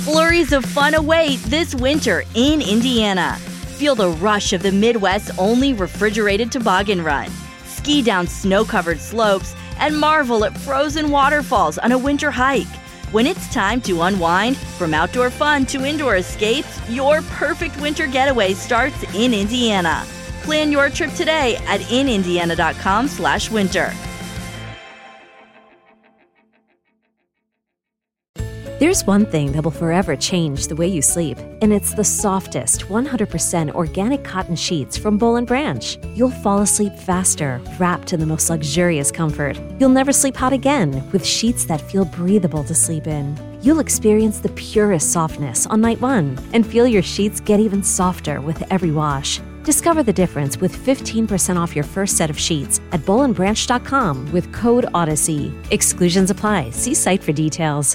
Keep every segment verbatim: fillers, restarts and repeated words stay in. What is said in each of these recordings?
Flurries of fun await this winter in Indiana. Feel the rush of the Midwest's only refrigerated toboggan run. Ski down snow-covered slopes and marvel at frozen waterfalls on a winter hike. When it's time to unwind, from outdoor fun to indoor escapes, your perfect winter getaway starts in Indiana. Plan your trip today at in indiana dot com slash winter. There's one thing that will forever change the way you sleep, and it's the softest, one hundred percent organic cotton sheets from Boll and Branch. You'll fall asleep faster, wrapped in the most luxurious comfort. You'll never sleep hot again with sheets that feel breathable to sleep in. You'll experience the purest softness on night one and feel your sheets get even softer with every wash. Discover the difference with fifteen percent off your first set of sheets at boll and branch dot com with code Odyssey. Exclusions apply. See site for details.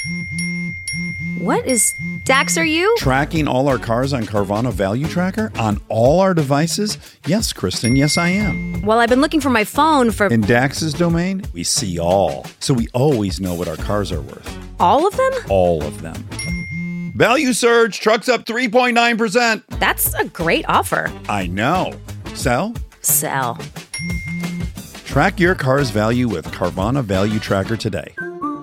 What is... Dax, are you? Tracking all our cars on Carvana Value Tracker on all our devices? Yes, Kristen, yes I am. Well, I've been looking for my phone for... In Dax's domain, we see all. So we always know what our cars are worth. All of them? All of them. Value surge, trucks up three point nine percent. That's a great offer. I know. Sell? Sell. Track your car's value with Carvana Value Tracker today.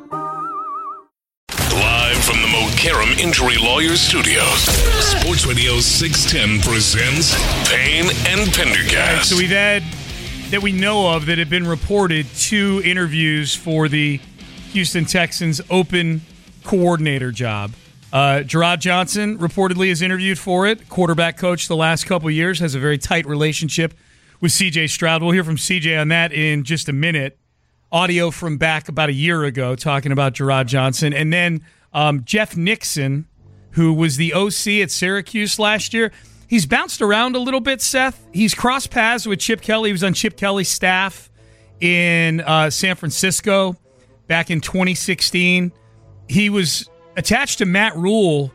From the Mokaram Injury Lawyers Studios, Sports Radio six ten presents Payne and Pendergast. Right, so we've had, that we know of, that have been reported, two interviews for the Houston Texans open coordinator job. Uh, Gerard Johnson reportedly is interviewed for it. Quarterback coach the last couple of years, has a very tight relationship with C J Stroud. We'll hear from C J on that in just a minute. Audio from back about a year ago talking about Gerard Johnson. And then Um, Jeff Nixon, who was the O C at Syracuse last year, he's bounced around a little bit, Seth. He's crossed paths with Chip Kelly. He was on Chip Kelly's staff in uh, San Francisco back in twenty sixteen. He was attached to Matt Rule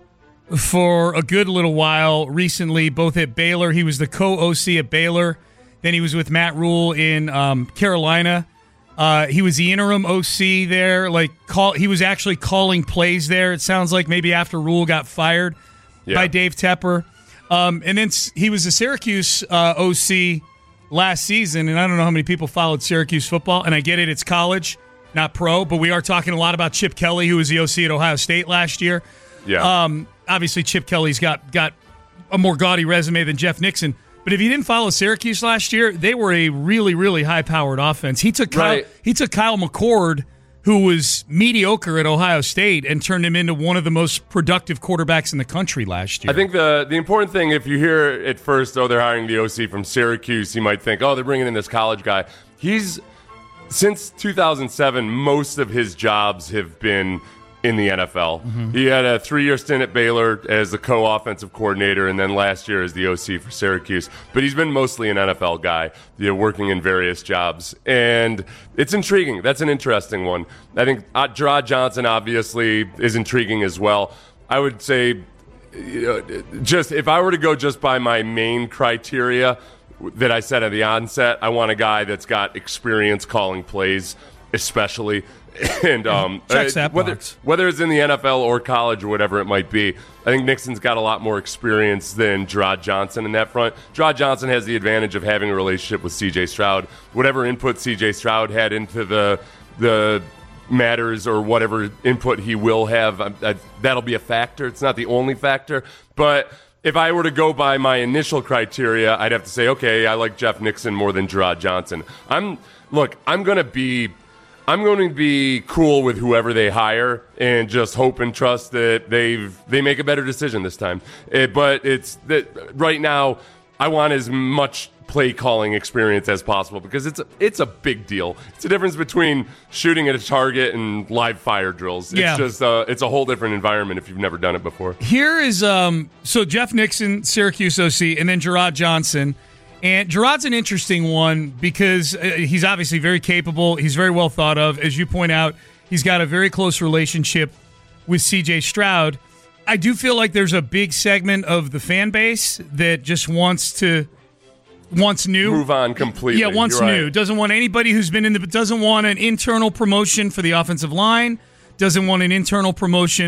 for a good little while recently, both at Baylor. He was the co-O C at Baylor. Then he was with Matt Rule in um, Carolina. Uh, he was the interim O C there. Like call, he was actually calling plays there. It sounds like maybe after Rule got fired yeah. by Dave Tepper. Um, and then he was the Syracuse uh, O C last season. And I don't know how many people followed Syracuse football. And I get it, it's college, not pro. But we are talking a lot about Chip Kelly, who was the O C at Ohio State last year. Yeah. Um, obviously, Chip Kelly's got got a more gaudy resume than Jeff Nixon. But if you didn't follow Syracuse last year, they were a really, really high-powered offense. He took Kyle, right. he took Kyle McCord, who was mediocre at Ohio State, and turned him into one of the most productive quarterbacks in the country last year. I think the the important thing, if you hear at first, oh, they're hiring the O C from Syracuse, you might think, oh, they're bringing in this college guy. He's, since two thousand seven, most of his jobs have been in the N F L. Mm-hmm. He had a three-year stint at Baylor as the co-offensive coordinator, and then last year as the O C for Syracuse. But he's been mostly an N F L guy, you know, working in various jobs. And it's intriguing. That's an interesting one. I think uh, Gerard Johnson, obviously, is intriguing as well. I would say, you know, just if I were to go just by my main criteria that I said at the onset, I want a guy that's got experience calling plays, especially. And um, Checks that whether, box. whether it's in the N F L or college or whatever it might be, I think Nixon's got a lot more experience than Gerard Johnson in that front. Gerard Johnson has the advantage of having a relationship with C J Stroud. Whatever input C J Stroud had into the the matters or whatever input he will have, I, I, that'll be a factor. It's not the only factor, but if I were to go by my initial criteria, I'd have to say, okay, I like Jeff Nixon more than Gerard Johnson. I'm look, I'm going to be I'm going to be cool with whoever they hire and just hope and trust that they've they make a better decision this time. It, but it's that right now, I want as much play calling experience as possible because it's a, it's a big deal. It's a difference between shooting at a target and live fire drills. It's yeah. just uh, it's a whole different environment if you've never done it before. Here is um so Jeff Nixon, Syracuse O C, and then Gerard Johnson. And Gerard's an interesting one because he's obviously very capable. He's very well thought of. As you point out, he's got a very close relationship with C J Stroud. I do feel like there's a big segment of the fan base that just wants to wants new. Move on completely. Yeah, wants You're new. right. Doesn't want anybody who's been in the doesn't want an internal promotion for the offensive line. Doesn't want an internal promotion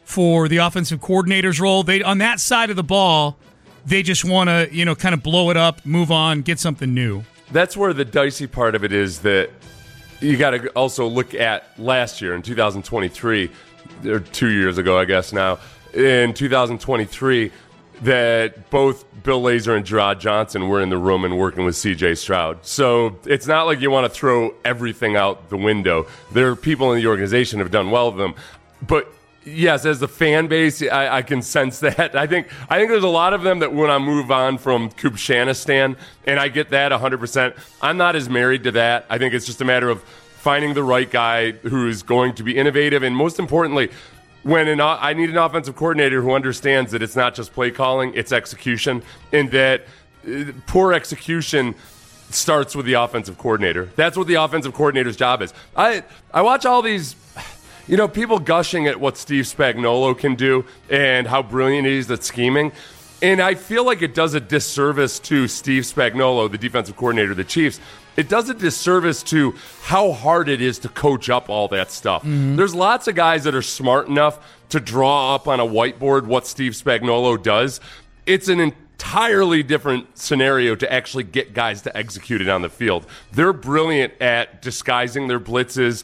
for the offensive coordinator's role. They on that side of the ball, they just want to, you know, kind of blow it up, move on, get something new. That's where the dicey part of it is that you got to also look at last year in two thousand twenty-three, or two years ago, I guess now, in two thousand twenty-three, that both Bill Lazor and Gerard Johnson were in the room and working with C J Stroud. So it's not like you want to throw everything out the window. There are people in the organization who have done well with them. But yes, as the fan base, I, I can sense that. I think I think there's a lot of them that want to move on from Kubshanistan, and I get that one hundred percent. I'm not as married to that. I think it's just a matter of finding the right guy who is going to be innovative, and most importantly, when an, I need an offensive coordinator who understands that it's not just play calling, it's execution, and that uh, poor execution starts with the offensive coordinator. That's what the offensive coordinator's job is. I I watch all these, you know, people gushing at what Steve Spagnuolo can do and how brilliant he is at scheming. And I feel like it does a disservice to Steve Spagnuolo, the defensive coordinator of the Chiefs. It does a disservice to how hard it is to coach up all that stuff. Mm-hmm. There's lots of guys that are smart enough to draw up on a whiteboard what Steve Spagnuolo does. It's an entirely different scenario to actually get guys to execute it on the field. They're brilliant at disguising their blitzes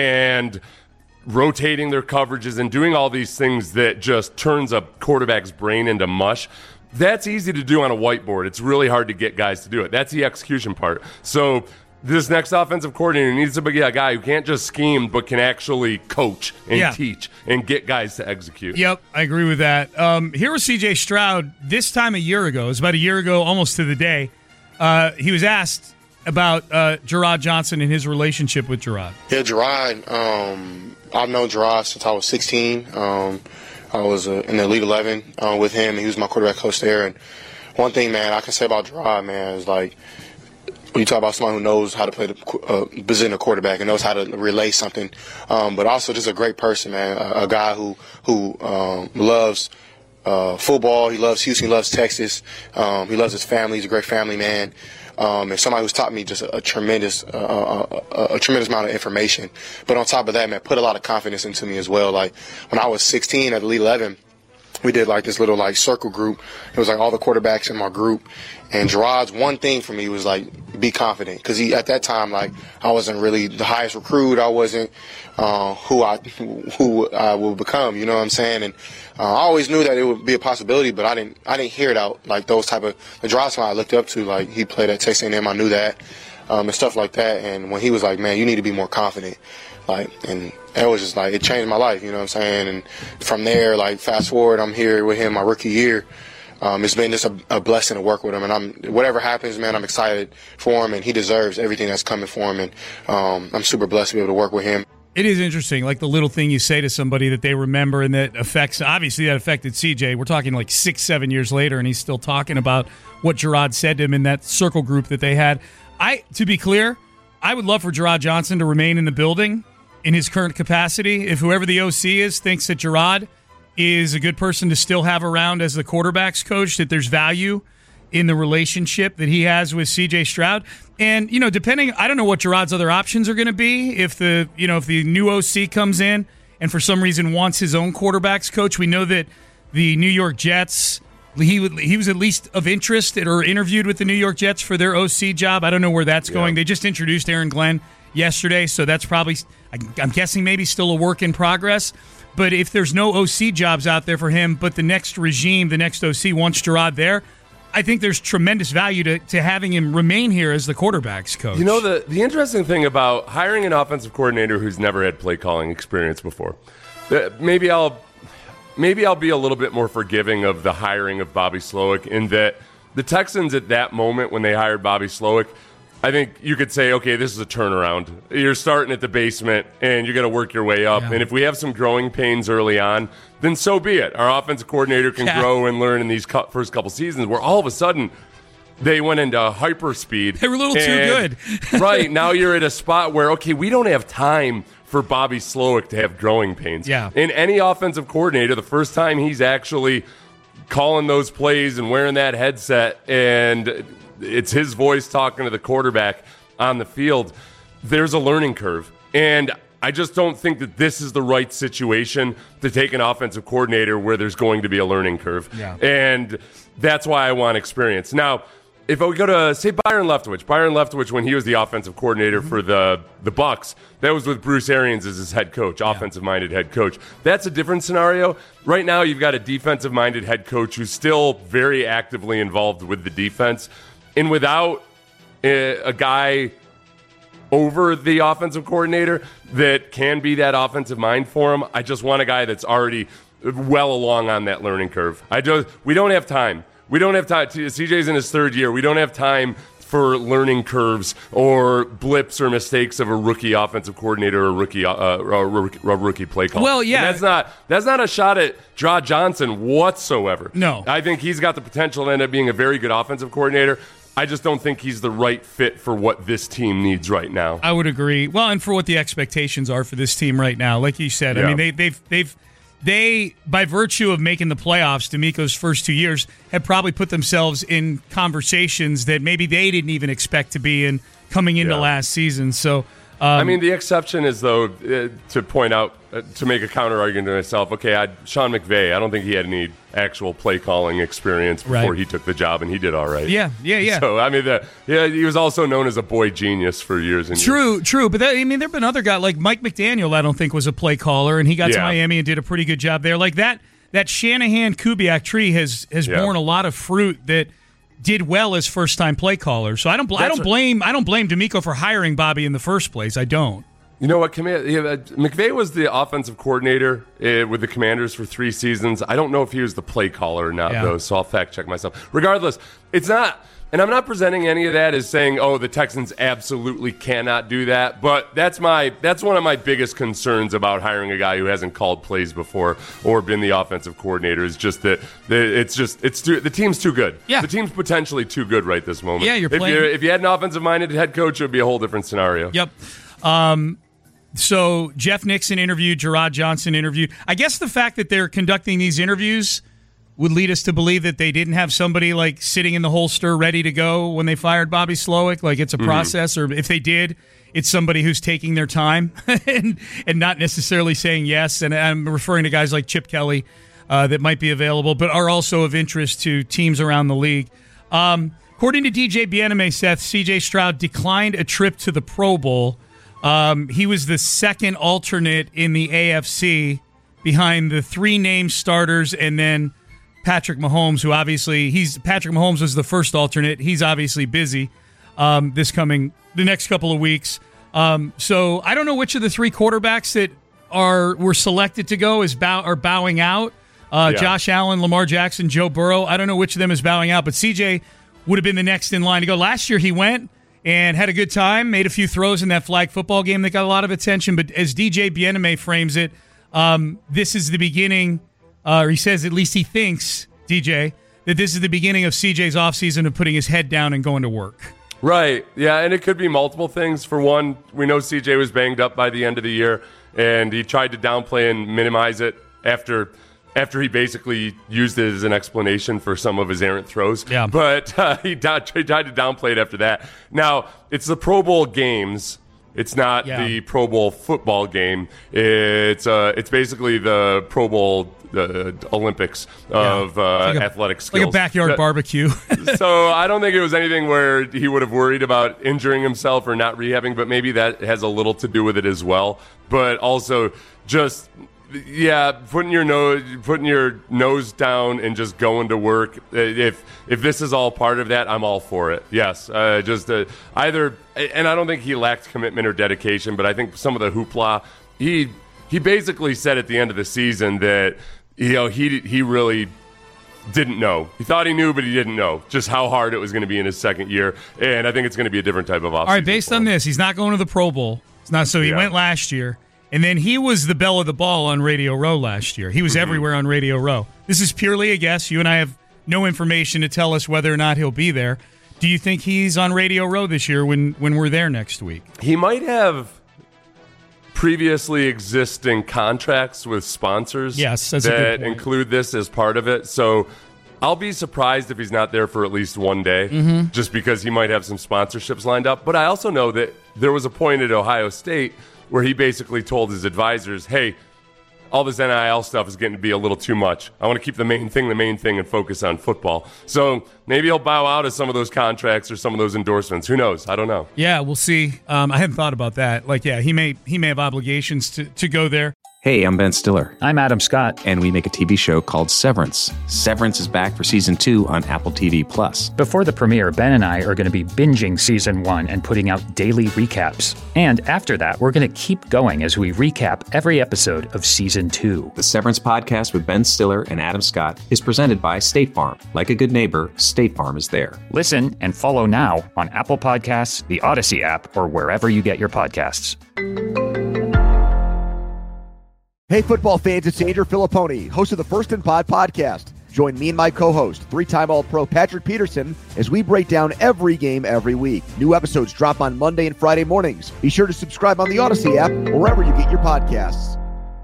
and rotating their coverages and doing all these things that just turns a quarterback's brain into mush. That's easy to do on a whiteboard. It's really hard to get guys to do it. That's the execution part. So this next offensive coordinator needs to be a guy who can't just scheme but can actually coach and yeah. teach and get guys to execute. Yep, I agree with that. Um, here was C J Stroud this time a year ago. It was about a year ago, almost to the day. Uh, he was asked about uh, Gerard Johnson and his relationship with Gerard. Yeah, Gerard, um, I've known Gerard since I was sixteen. Um, I was uh, in the Elite eleven uh, with him, and he was my quarterback coach there. And one thing, man, I can say about Gerard, man, is like when you talk about someone who knows how to play the uh, position of quarterback and knows how to relay something, um, but also just a great person, man, a, a guy who who um, loves uh, football. He loves Houston. He loves Texas. Um, he loves his family. He's a great family man. Um, and somebody who's taught me just a, a tremendous, uh, a, a tremendous amount of information. But on top of that, man, put a lot of confidence into me as well. Like when I was sixteen at Elite eleven, we did like this little like circle group. It was like all the quarterbacks in my group. And Gerard's one thing for me was like, be confident. Cause he, at that time, like I wasn't really the highest recruit. I wasn't, uh, who I, who I would become, you know what I'm saying? And, uh, I always knew that it would be a possibility, but I didn't, I didn't hear it out. Like those type of, the Gerard I looked up to, like he played at Texas A and M. I knew that, um, and stuff like that. And when he was like, man, you need to be more confident. Like, and it was just like, it changed my life, you know what I'm saying? And from there, like, fast forward, I'm here with him my rookie year. Um, it's been just a, a blessing to work with him. And I'm, whatever happens, man, I'm excited for him, and he deserves everything that's coming for him. And um, I'm super blessed to be able to work with him. It is interesting, like the little thing you say to somebody that they remember and that affects, obviously that affected C J. We're talking like six, seven years later, and he's still talking about what Gerard said to him in that circle group that they had. I, to be clear, I would love for Gerard Johnson to remain in the building in his current capacity. If whoever the O C is thinks that Gerard is a good person to still have around as the quarterback's coach, that there's value in the relationship that he has with C J Stroud. And, you know, depending, I don't know what Gerard's other options are going to be. If the, you know, if the new O C comes in and for some reason wants his own quarterback's coach, we know that the New York Jets, he would, he was at least of interest or interviewed with the New York Jets for their O C job. I don't know where that's going. Yeah. They just introduced Aaron Glenn yesterday, so that's probably, I'm guessing maybe still a work in progress. But if there's no O C jobs out there for him, but the next regime, the next O C wants Gerard there, I think there's tremendous value to, to having him remain here as the quarterback's coach. You know, the, the interesting thing about hiring an offensive coordinator who's never had play calling experience before, maybe I'll maybe I'll be a little bit more forgiving of the hiring of Bobby Slowik, in that the Texans at that moment when they hired Bobby Slowik, I think you could say, okay, this is a turnaround. You're starting at the basement, and you're going to work your way up. Yeah. And if we have some growing pains early on, then so be it. Our offensive coordinator can yeah. grow and learn in these first couple seasons, where all of a sudden they went into hyperspeed. They were a little and, too good. Right, now you're at a spot where, okay, we don't have time for Bobby Slowik to have growing pains. Yeah. In any offensive coordinator, the first time he's actually calling those plays and wearing that headset, and it's his voice talking to the quarterback on the field, there's a learning curve. And I just don't think that this is the right situation to take an offensive coordinator where there's going to be a learning curve. Yeah. And that's why I want experience. Now, if we go to, say, Byron Leftwich, Byron Leftwich, when he was the offensive coordinator mm-hmm. for the, the Bucs, that was with Bruce Arians as his head coach, yeah. offensive-minded head coach. That's a different scenario. Right now, you've got a defensive-minded head coach who's still very actively involved with the defense. And without a, a guy over the offensive coordinator that can be that offensive mind for him, I just want a guy that's already well along on that learning curve. I just, we don't have time. We don't have time. C J's in his third year. We don't have time for learning curves or blips or mistakes of a rookie offensive coordinator or a rookie, uh, a rookie play call. Well, yeah. And that's not that's not a shot at Draw Johnson whatsoever. No. I think he's got the potential to end up being a very good offensive coordinator. I just don't think he's the right fit for what this team needs right now. I would agree. Well, and for what the expectations are for this team right now. Like you said, yeah. I mean, they, they've they've they, by virtue of making the playoffs, D'Amico's first two years, have probably put themselves in conversations that maybe they didn't even expect to be in coming into yeah. last season. So, um, I mean, the exception is, though, uh, to point out, uh, to make a counter argument to myself, okay, I, Sean McVay, I don't think he had any actual play calling experience before right. he took the job, and he did all right. Yeah, yeah, yeah. So, I mean, the, yeah, he was also known as a boy genius for years and true, years. True, But, that, I mean, there have been other guys, like Mike McDaniel, I don't think was a play caller, and he got yeah. to Miami and did a pretty good job there. Like that, that Shanahan-Kubiak tree has, has yeah. borne a lot of fruit that did well as first-time play callers. So I don't, bl- I don't blame, I don't blame D'Amico for hiring Bobby in the first place. I don't. You know what? McVay was the offensive coordinator uh, with the Commanders for three seasons. I don't know if he was the play caller or not, yeah. though, so I'll fact check myself. Regardless, it's not, and I'm not presenting any of that as saying, oh, the Texans absolutely cannot do that, but that's my that's one of my biggest concerns about hiring a guy who hasn't called plays before or been the offensive coordinator is just that it's just it's too, the team's too good. Yeah. The team's potentially too good right this moment. Yeah, you're if playing. You, if you had an offensive-minded head coach, it would be a whole different scenario. Yep. Um, So Jeff Nixon interviewed, Gerard Johnson interviewed. I guess the fact that they're conducting these interviews would lead us to believe that they didn't have somebody like sitting in the holster ready to go when they fired Bobby Slowick. Like it's a mm-hmm. process, or if they did, it's somebody who's taking their time and and not necessarily saying yes. And I'm referring to guys like Chip Kelly uh, that might be available, but are also of interest to teams around the league. Um, according to D J Bieneme, Seth, C J Stroud declined a trip to the Pro Bowl. Um, he was the second alternate in the A F C behind the three named starters and then Patrick Mahomes, who obviously he's Patrick Mahomes was the first alternate. He's obviously busy um, this coming the next couple of weeks. Um, so I don't know which of the three quarterbacks that are were selected to go is bow are bowing out. Uh, yeah. Josh Allen, Lamar Jackson, Joe Burrow. I don't know which of them is bowing out, but C J would have been the next in line to go. Last year he went and had a good time, made a few throws in that flag football game that got a lot of attention. But as D J Bieneme frames it, um, this is the beginning, uh, or he says at least he thinks, D J, that this is the beginning of C J's offseason of putting his head down and going to work. Right, yeah, and it could be multiple things. For one, we know C J was banged up by the end of the year, and he tried to downplay and minimize it after after he basically used it as an explanation for some of his errant throws. Yeah. But uh, he, tried to downplay it after that. Now, it's the Pro Bowl games. It's not yeah. the Pro Bowl football game. It's uh, it's basically the Pro Bowl uh, Olympics of yeah. uh, like a, athletic skills. Like a backyard uh, barbecue. So I don't think it was anything where he would have worried about injuring himself or not rehabbing, but maybe that has a little to do with it as well. But also just... Yeah, putting your nose putting your nose down and just going to work. If if this is all part of that, I'm all for it. Yes, uh, just uh, either. And I don't think he lacked commitment or dedication, but I think some of the hoopla. He he basically said at the end of the season that you know he he really didn't know. He thought he knew, but he didn't know just how hard it was going to be in his second year. And I think it's going to be a different type of offseason. All right, based on this, he's not going to the Pro Bowl. It's not so he yeah. went last year. And then he was the belle of the ball on Radio Row last year. He was mm-hmm. everywhere on Radio Row. This is purely a guess. You and I have no information to tell us whether or not he'll be there. Do you think he's on Radio Row this year when, when we're there next week? He might have previously existing contracts with sponsors yes, that's a that good point. include this as part of it. So I'll be surprised if he's not there for at least one day, mm-hmm. just because he might have some sponsorships lined up. But I also know that there was a point at Ohio State where he basically told his advisors, hey, all this N I L stuff is getting to be a little too much. I want to keep the main thing the main thing and focus on football. So maybe he'll bow out of some of those contracts or some of those endorsements. Who knows? I don't know. Yeah, we'll see. Um, I hadn't thought about that. Like, yeah, he may he may have obligations to, to go there. Hey, I'm Ben Stiller. I'm Adam Scott. And we make a T V show called Severance. Severance is back for season two on Apple T V Plus. Before the premiere, Ben and I are going to be binging season one and putting out daily recaps. And after that, we're going to keep going as we recap every episode of season two. The Severance podcast with Ben Stiller and Adam Scott is presented by State Farm. Like a good neighbor, State Farm is there. Listen and follow now on Apple Podcasts, the Odyssey app, or wherever you get your podcasts. Hey, football fans, it's Andrew Filipponi, host of the First and Pod podcast. Join me and my co-host, three-time All-Pro Patrick Peterson, as we break down every game every week. New episodes drop on Monday and Friday mornings. Be sure to subscribe on the Odyssey app or wherever you get your podcasts.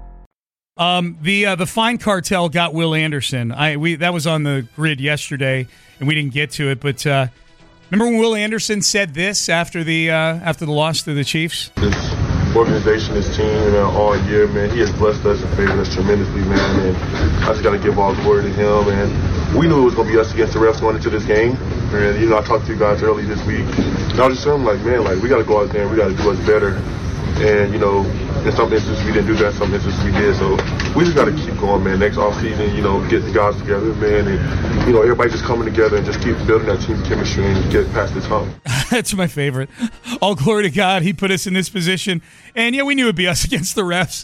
Um, the uh, the fine cartel got Will Anderson. I we that was on the grid yesterday, and we didn't get to it. But uh, remember when Will Anderson said this after the uh, after the loss to the Chiefs? Organization, his team, uh, all year, man. He has blessed us and favored us tremendously, man. And I just got to give all glory to him. And we knew it was going to be us against the refs going into this game. And, you know, I talked to you guys early this week. And I was just telling them, like, man, like, we got to go out there and we got to do us better. And, you know, in some instances we didn't do that, in some instances we did. So we just got to keep going, man. Next offseason, you know, get the guys together, man. And, you know, everybody just coming together and just keep building that team chemistry and get past this hump. That's my favorite. All glory to God. He put us in this position. And, yeah, we knew it'd be us against the refs.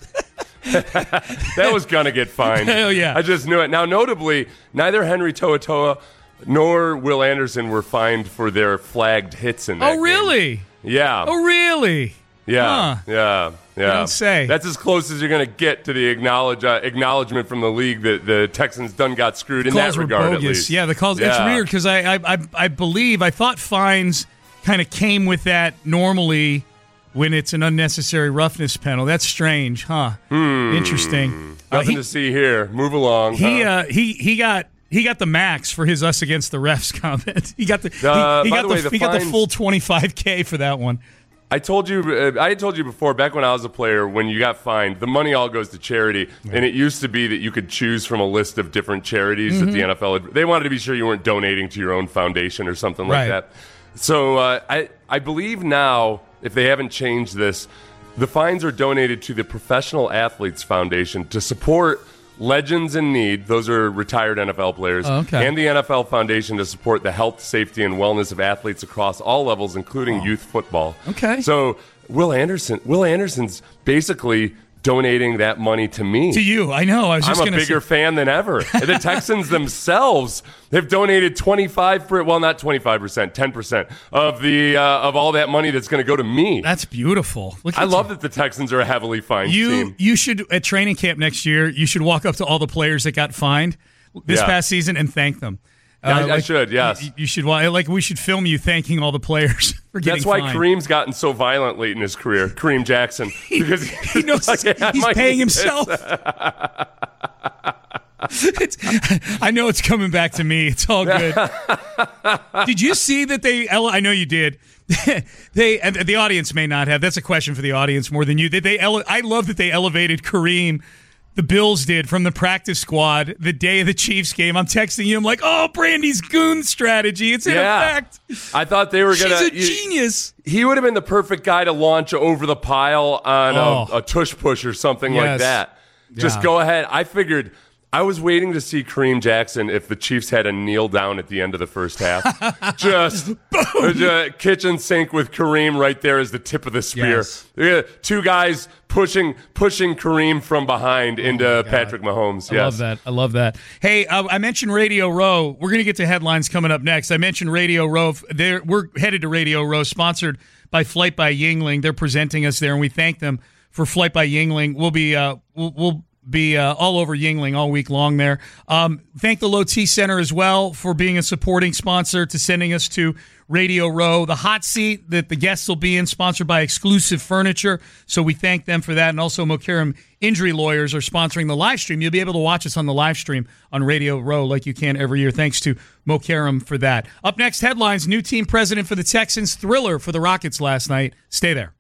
That was going to get fined. Hell yeah. I just knew it. Now, notably, neither Henry To'oTo'o nor Will Anderson were fined for their flagged hits in that Oh, really? game. Yeah. Oh, really? Yeah, huh. yeah, yeah. I don't say. That's as close as you're going to get to the acknowledge uh, acknowledgement from the league that the Texans done got screwed the in that were regard. Bogus. At least, yeah, the calls. Yeah. It's weird because I, I, I, I believe I thought fines kind of came with that normally when it's an unnecessary roughness penalty. That's strange, huh? Hmm. Interesting. Nothing uh, he, to see here. Move along. He, huh? uh, he, he got. He got the max for his us against the refs comment. He got the uh, he, he by got the, the, way, the he fines, got the full twenty-five K for that one. I told you, uh, I had told you before, back when I was a player, when you got fined, the money all goes to charity. Yeah. And it used to be that you could choose from a list of different charities mm-hmm. that the N F L had. They wanted to be sure you weren't donating to your own foundation or something like right. that. So uh, I, I believe now, if they haven't changed this, the fines are donated to the Professional Athletes Foundation to support Legends in Need, those are retired N F L players, oh, okay. and the N F L Foundation to support the health, safety, and wellness of athletes across all levels, including oh. youth football. Okay. So Will Anderson, Will Anderson's basically donating that money to me. To you, I know. I was just I'm a bigger say. fan than ever. The Texans themselves have donated twenty-five per, well, not twenty-five percent, ten percent of the uh, of all that money that's going to go to me. That's beautiful. Look I love you. that the Texans are a heavily fined you, team. You should, at training camp next year, you should walk up to all the players that got fined this yeah. past season and thank them. Yeah, uh, I, like, I should, yes. You, you should, like, we should film you thanking all the players for getting That's why fined. Kareem's gotten so violent late in his career, Kareem Jackson. Because he knows like, yeah, he's paying himself. It's, I know it's coming back to me. It's all good. Did you see that they, I know you did. They, and the audience may not have. That's a question for the audience more than you. They, they ele- I love that they elevated Kareem. The Bills did from the practice squad the day of the Chiefs game. I'm texting you. I'm like, oh, Brandy's goon strategy. It's in yeah. effect. I thought they were going to. She's a genius. He would have been the perfect guy to launch over the pile on oh. a, a tush push or something yes. like that. Just yeah. go ahead. I figured. I was waiting to see Kareem Jackson if the Chiefs had a kneel down at the end of the first half. Just uh, kitchen sink with Kareem right there as the tip of the spear. Yes. Uh, two guys pushing pushing Kareem from behind into oh Patrick Mahomes. I yes. love that. I love that. Hey, uh, I mentioned Radio Row. We're going to get to headlines coming up next. I mentioned Radio Row. They're, we're headed to Radio Row, sponsored by Flight by Yingling. They're presenting us there, and we thank them for Flight by Yingling. We'll be uh, we'll. we'll be uh, all over Yingling all week long there. Um, thank the Low T Center as well for being a supporting sponsor to sending us to Radio Row. The hot seat that the guests will be in, sponsored by Exclusive Furniture. So we thank them for that. And also Mokaram Injury Lawyers are sponsoring the live stream. You'll be able to watch us on the live stream on Radio Row like you can every year. Thanks to Mokaram for that. Up next, headlines. New team president for the Texans. Thriller for the Rockets last night. Stay there.